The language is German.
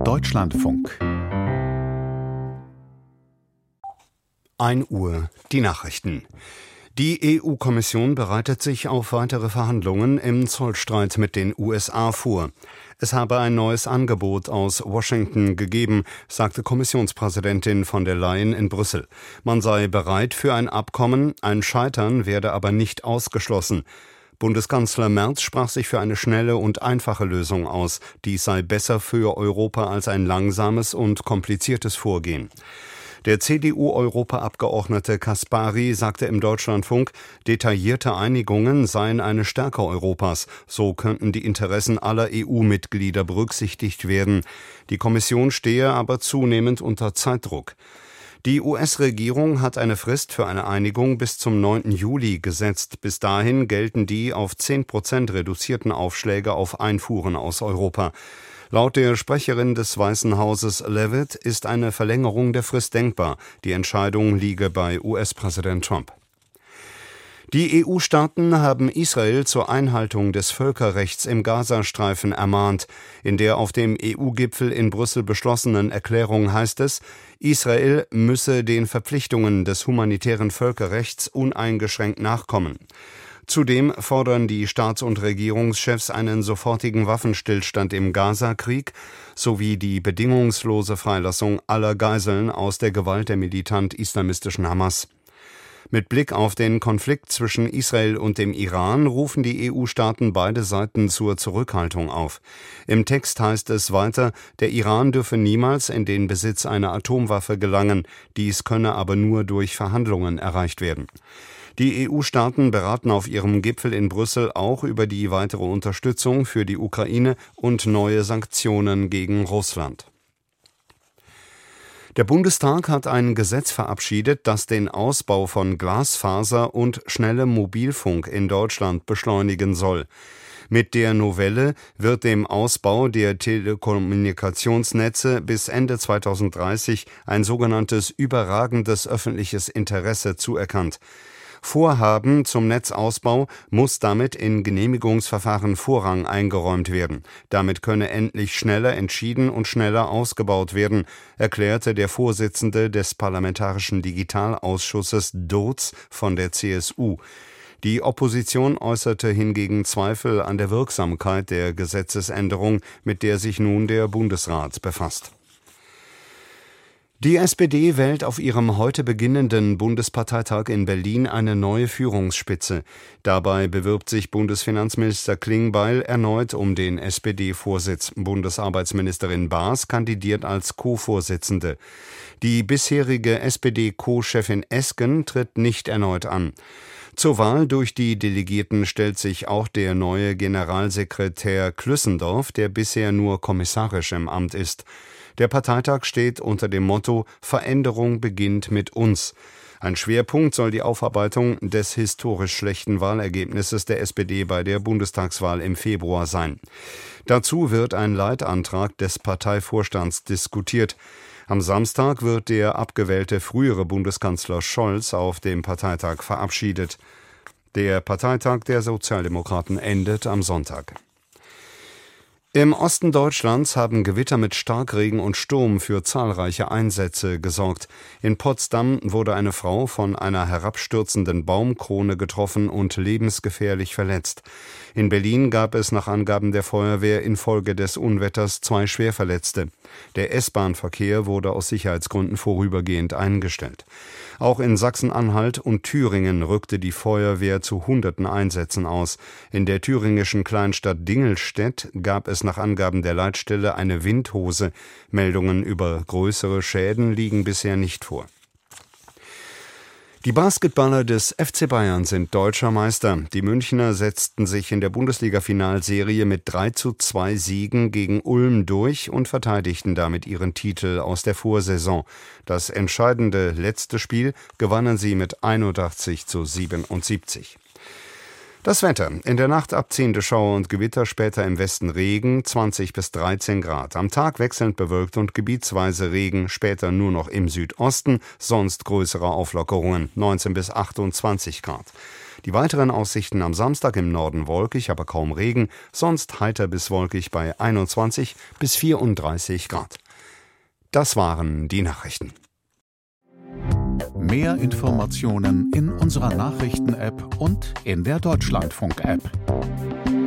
Deutschlandfunk. 1 Uhr, die Nachrichten. Die EU-Kommission bereitet sich auf weitere Verhandlungen im Zollstreit mit den USA vor. Es habe ein neues Angebot aus Washington gegeben, sagte Kommissionspräsidentin von der Leyen in Brüssel. Man sei bereit für ein Abkommen, ein Scheitern werde aber nicht ausgeschlossen. Bundeskanzler Merz sprach sich für eine schnelle und einfache Lösung aus. Dies sei besser für Europa als ein langsames und kompliziertes Vorgehen. Der CDU-Europaabgeordnete Caspary sagte im Deutschlandfunk, detaillierte Einigungen seien eine Stärke Europas. So könnten die Interessen aller EU-Mitglieder berücksichtigt werden. Die Kommission stehe aber zunehmend unter Zeitdruck. Die US-Regierung hat eine Frist für eine Einigung bis zum 9. Juli gesetzt. Bis dahin gelten die auf 10% reduzierten Aufschläge auf Einfuhren aus Europa. Laut der Sprecherin des Weißen Hauses Leavitt ist eine Verlängerung der Frist denkbar. Die Entscheidung liege bei US-Präsident Trump. Die EU-Staaten haben Israel zur Einhaltung des Völkerrechts im Gazastreifen ermahnt. In der auf dem EU-Gipfel in Brüssel beschlossenen Erklärung heißt es, Israel müsse den Verpflichtungen des humanitären Völkerrechts uneingeschränkt nachkommen. Zudem fordern die Staats- und Regierungschefs einen sofortigen Waffenstillstand im Gaza-Krieg sowie die bedingungslose Freilassung aller Geiseln aus der Gewalt der militant-islamistischen Hamas. Mit Blick auf den Konflikt zwischen Israel und dem Iran rufen die EU-Staaten beide Seiten zur Zurückhaltung auf. Im Text heißt es weiter, der Iran dürfe niemals in den Besitz einer Atomwaffe gelangen, dies könne aber nur durch Verhandlungen erreicht werden. Die EU-Staaten beraten auf ihrem Gipfel in Brüssel auch über die weitere Unterstützung für die Ukraine und neue Sanktionen gegen Russland. Der Bundestag hat ein Gesetz verabschiedet, das den Ausbau von Glasfaser und schnellem Mobilfunk in Deutschland beschleunigen soll. Mit der Novelle wird dem Ausbau der Telekommunikationsnetze bis Ende 2030 ein sogenanntes überragendes öffentliches Interesse zuerkannt. Vorhaben zum Netzausbau muss damit in Genehmigungsverfahren Vorrang eingeräumt werden. Damit könne endlich schneller entschieden und schneller ausgebaut werden, erklärte der Vorsitzende des Parlamentarischen Digitalausschusses Dotz von der CSU. Die Opposition äußerte hingegen Zweifel an der Wirksamkeit der Gesetzesänderung, mit der sich nun der Bundesrat befasst. Die SPD wählt auf ihrem heute beginnenden Bundesparteitag in Berlin eine neue Führungsspitze. Dabei bewirbt sich Bundesfinanzminister Klingbeil erneut um den SPD-Vorsitz. Bundesarbeitsministerin Baas kandidiert als Co-Vorsitzende. Die bisherige SPD-Co-Chefin Esken tritt nicht erneut an. Zur Wahl durch die Delegierten stellt sich auch der neue Generalsekretär Klüssendorf, der bisher nur kommissarisch im Amt ist. Der Parteitag steht unter dem Motto »Veränderung beginnt mit uns«. Ein Schwerpunkt soll die Aufarbeitung des historisch schlechten Wahlergebnisses der SPD bei der Bundestagswahl im Februar sein. Dazu wird ein Leitantrag des Parteivorstands diskutiert. Am Samstag wird der abgewählte frühere Bundeskanzler Scholz auf dem Parteitag verabschiedet. Der Parteitag der Sozialdemokraten endet am Sonntag. Im Osten Deutschlands haben Gewitter mit Starkregen und Sturm für zahlreiche Einsätze gesorgt. In Potsdam wurde eine Frau von einer herabstürzenden Baumkrone getroffen und lebensgefährlich verletzt. In Berlin gab es nach Angaben der Feuerwehr infolge des Unwetters 2 Schwerverletzte. Der S-Bahn-Verkehr wurde aus Sicherheitsgründen vorübergehend eingestellt. Auch in Sachsen-Anhalt und Thüringen rückte die Feuerwehr zu hunderten Einsätzen aus. In der thüringischen Kleinstadt Dingelstedt gab es nach Angaben der Leitstelle eine Windhose. Meldungen über größere Schäden liegen bisher nicht vor. Die Basketballer des FC Bayern sind deutscher Meister. Die Münchner setzten sich in der Bundesliga-Finalserie mit 3:2 Siegen gegen Ulm durch und verteidigten damit ihren Titel aus der Vorsaison. Das entscheidende letzte Spiel gewannen sie mit 81:77. Das Wetter. In der Nacht abziehende Schauer und Gewitter, später im Westen Regen, 20 bis 13 Grad. Am Tag wechselnd bewölkt und gebietsweise Regen, später nur noch im Südosten, sonst größere Auflockerungen, 19 bis 28 Grad. Die weiteren Aussichten am Samstag: im Norden wolkig, aber kaum Regen, sonst heiter bis wolkig bei 21 bis 34 Grad. Das waren die Nachrichten. Mehr Informationen in unserer Nachrichten-App und in der Deutschlandfunk-App.